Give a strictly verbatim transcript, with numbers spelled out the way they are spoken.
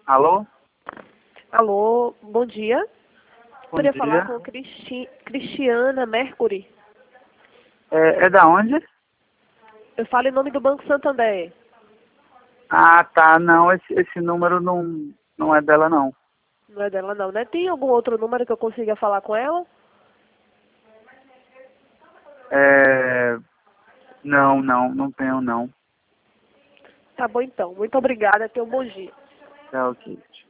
Alô? Alô, bom dia. Bom Poderia dia. falar com Cristi Cristiana Mercury. É, é da onde? Eu falo em nome do Banco Santander. Ah, tá. Não, esse, esse número não, não é dela, não. Não é dela não, né? Tem algum outro número que eu consiga falar com ela? É... Não, não, não tenho, não. Tá bom então. Muito obrigada. Tenha um bom dia. Tá ok.